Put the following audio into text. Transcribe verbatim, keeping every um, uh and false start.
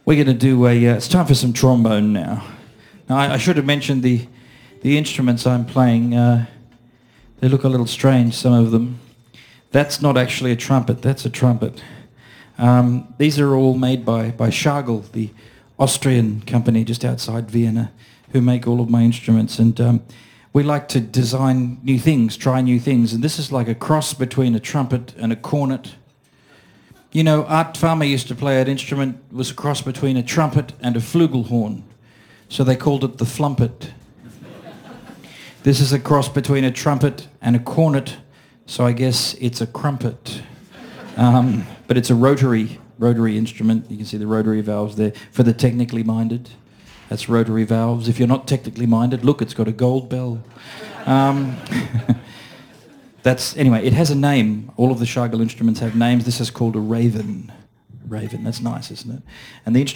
We're going to do a, uh, it's time for some trombone now. Now, I, I should have mentioned the, the instruments I'm playing. Uh, they look a little strange, some of them. That's not actually a trumpet, that's a trumpet. Um, these are all made by, by Schagel, the Austrian company just outside Vienna, who make all of my instruments. And um, we like to design new things, try new things. And this is like a cross between a trumpet and a cornet. You know, Art Farmer used to play an instrument, it was a cross between a trumpet and a flugelhorn. So they called it the flumpet. This is a cross between a trumpet and a cornet, so I guess it's a crumpet. Um, but it's a rotary, rotary instrument. You can see the rotary valves there for the technically minded. That's rotary valves. If you're not technically minded, look, it's got a gold bell. Um, That's, anyway, it has a name. All of the Schagel instruments have names. This is called a raven. Raven, that's nice, isn't it? And the instrument